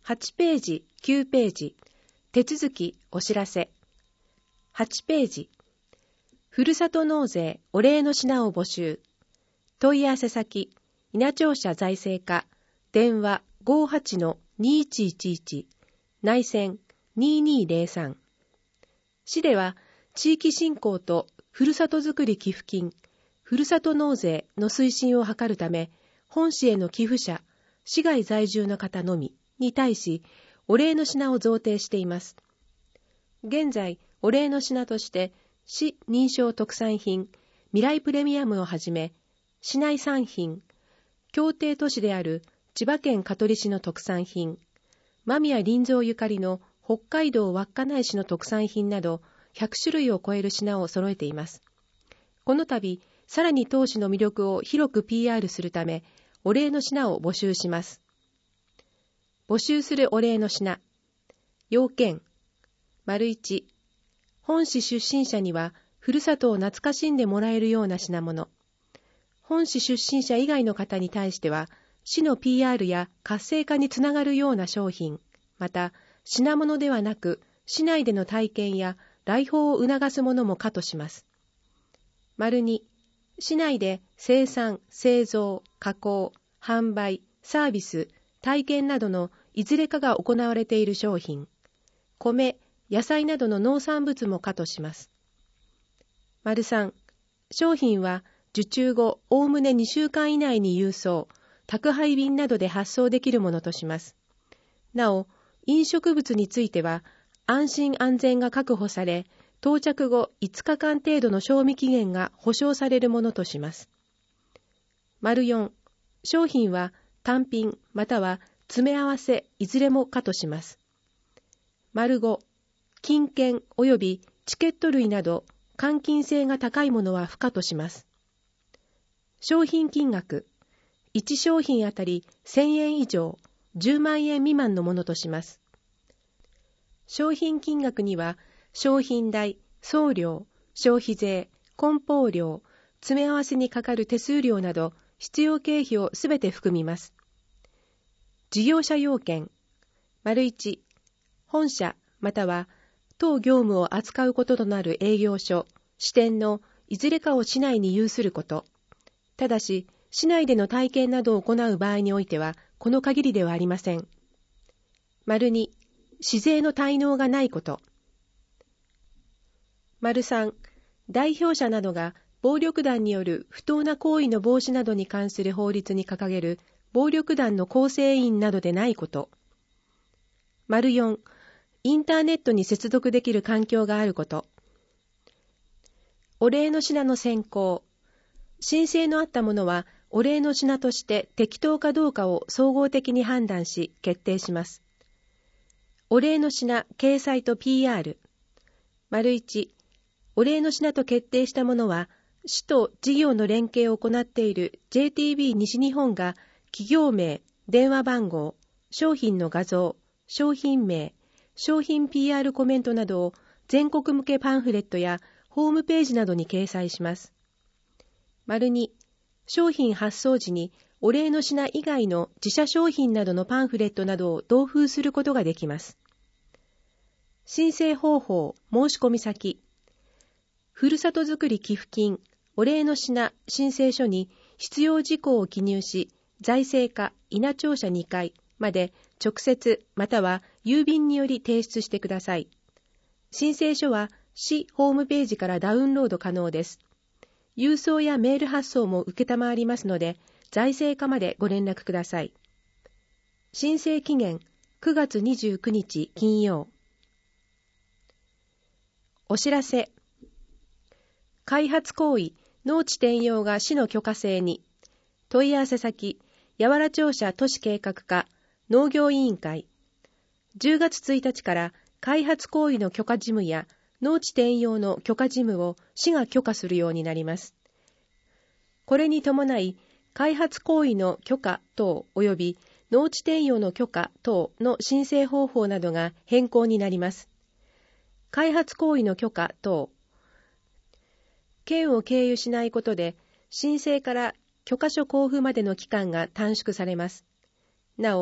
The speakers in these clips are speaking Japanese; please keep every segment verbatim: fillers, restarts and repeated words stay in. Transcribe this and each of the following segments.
はちページ、きゅうページ、手続きお知らせ。はちページ、ふるさと納税お礼の品を募集。問い合わせ先、稲庁舎財政課、電話 ごーはちのにいちいちいち、内線にーにーぜろさん。市では、地域振興とふるさとづくり寄付金、ふるさと納税の推進を図るため、本市への寄付者、市外在住の方のみに対し、お礼の品を贈呈しています。現在、お礼の品として、市認証特産品、未来プレミアムをはじめ、市内産品、協定都市である千葉県香取市の特産品、間宮林蔵ゆかりの北海道稚内市の特産品など、ひゃくしゅるいを超える品を揃えています。この度、さらに当市の魅力を広く ピーアール するため、お礼の品を募集します。募集するお礼の品。要件。丸いち。本市出身者には、ふるさとを懐かしんでもらえるような品物。本市出身者以外の方に対しては、市の ピーアール や活性化につながるような商品、また、品物ではなく、市内での体験や来訪を促すものも可とします。丸に、市内で生産、製造、加工、販売、サービス、体験などのいずれかが行われている商品、米、野菜などの農産物も可とします。丸さん、商品は受注後おおむねにしゅうかん以内に郵送、宅配便などで発送できるものとします。なお、飲食物については安心安全が確保され、到着後いつかかん程度の賞味期限が保証されるものとします。丸よん、商品は単品または詰め合わせいずれも可とします。丸ご、金券及びチケット類など換金性が高いものは不可とします。商品金額、いち商品あたりせんえん以上、じゅうまんえん未満のものとします。商品金額には、商品代、送料、消費税、梱包料、詰め合わせにかかる手数料など、必要経費をすべて含みます。事業者要件、丸いち、本社または当業務を扱うこととなる営業所、支店のいずれかを市内に有すること。ただし、市内での体験などを行う場合においては、この限りではありません。丸に、市税の滞納がないこと。丸さん、代表者などが暴力団による不当な行為の防止などに関する法律に掲げる暴力団の構成員などでないこと。丸よん、インターネットに接続できる環境があること。お礼の品の選考。申請のあったものは、お礼の品として適当かどうかを総合的に判断し、決定します。お礼の品、掲載と ピーアール。丸いち、お礼の品と決定したものは、市と事業の連携を行っている ジェーティービー 西日本が、企業名、電話番号、商品の画像、商品名、商品 ピーアール コメントなどを全国向けパンフレットやホームページなどに掲載します。丸に、商品発送時にお礼の品以外の自社商品などのパンフレットなどを同封することができます。申請方法、申し込み先。ふるさとづくり寄付金、お礼の品申請書に必要事項を記入し、財政課稲庁舎にかいまで直接または郵便により提出してください。申請書は市ホームページからダウンロード可能です。郵送やメール発送も受けたまわりますので、財政課までご連絡ください。申請期限くがつにじゅうくにち金曜。お知らせ。開発行為、農地転用が市の許可制に。問い合わせ先、八原庁舎都市計画課、農業委員会。じゅうがつついたちから開発行為の許可事務や農地転用の許可事務を市が許可するようになります。これに伴い、開発行為の許可等及び農地転用の許可等の申請方法などが変更になります。開発行為の許可等。県を経由しないことで、申請から許可書交付までの期間が短縮されます。なお、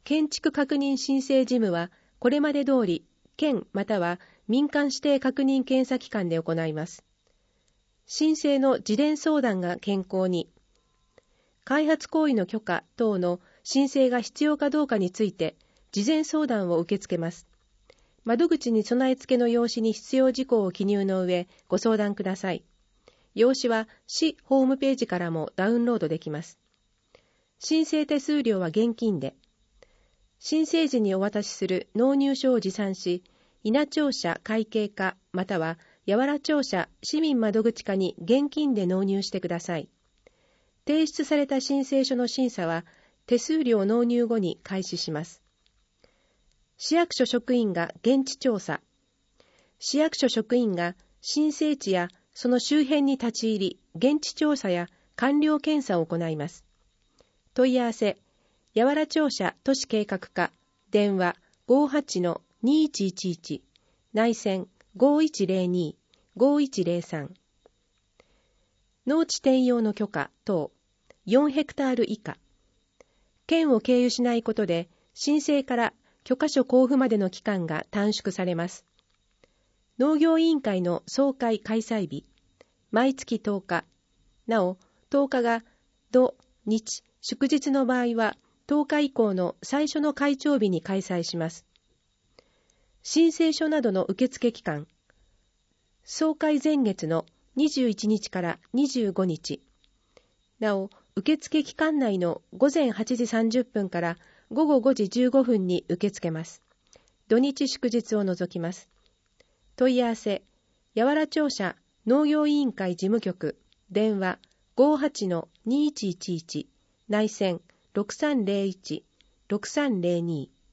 建築確認申請事務は、これまで通り、県または民間指定確認検査機関で行います。申請の事前相談が健康に、開発行為の許可等の申請が必要かどうかについて、事前相談を受け付けます。窓口に備え付けの用紙に必要事項を記入の上、ご相談ください。用紙は市ホームページからもダウンロードできます。申請手数料は現金で、申請時にお渡しする納入書を持参し、稲庁舎会計課または八原庁舎市民窓口課に現金で納入してください。提出された申請書の審査は手数料納入後に開始します。市役所職員が現地調査。市役所職員が申請地やその周辺に立ち入り、現地調査や完了検査を行います。問い合わせ、八原庁舎都市計画課、電話 ごーはちのにいちいちいち、内線 ごーいちゼロにーごーいちゼロさん。農地転用の許可等、よんヘクタール以下。県を経由しないことで、申請から許可書交付までの期間が短縮されます。農業委員会の総会開催日、毎月とおか。なお、とおかが土、日、祝日の場合は、とおか以降の最初の会長日に開催します。申請書などの受付期間、総会前月のにじゅういちにちからにじゅうごにち。なお、受付期間内のごぜんはちじさんじゅっぷんからごごごじじゅうごふんに受け付けます。土日祝日を除きます。問い合わせ、八原庁舎農業委員会事務局、電話 ごーはちのにいちいちいち、内線ろくさんゼロいち ろくさんゼロに。